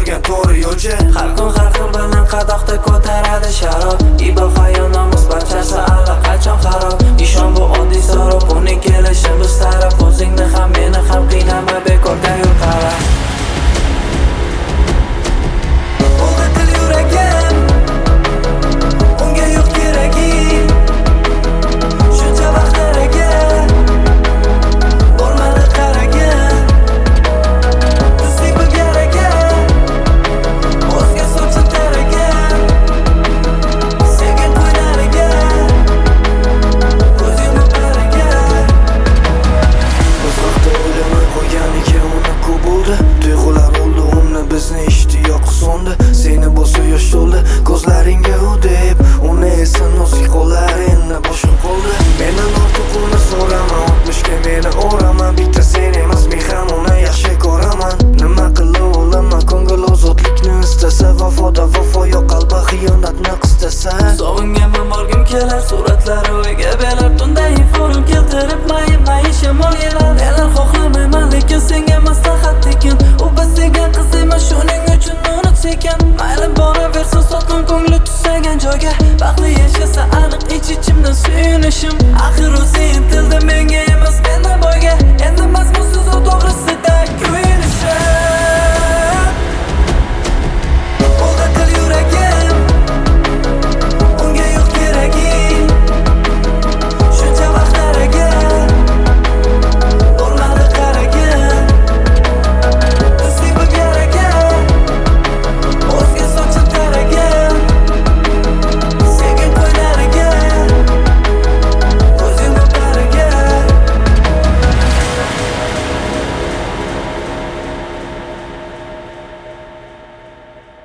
bo'lgan to'g'ri yo'lchi. Har kun har xil bilan qadoqda ko'taradi sharob. Ibo hayo nomus barchasi allaqachon xarob. Ishon bu oddiy so'roq, uning kelishi biz taraf. O'zingni ham meni ham qiynama, bekorga yo'l qarab. O'g'il yuragim, unga yo'q keragi. Shuncha vaqt harakat bo'lmadi qaragin. Tuzlik bilgan ekan, o'zga so'cha taragan. Sevgin qo'ynariga ko'z yumib qaragan. Biz vaqtda o'ylamay qo'yganiga uni ko'p bo'ldi. Tuyg'ular oldi uni, bizni ishtiyoq so'ndi. Seni bo'lsa yosh to'ldi, ko'zlaringga u deb uni esa nozik qo'llar.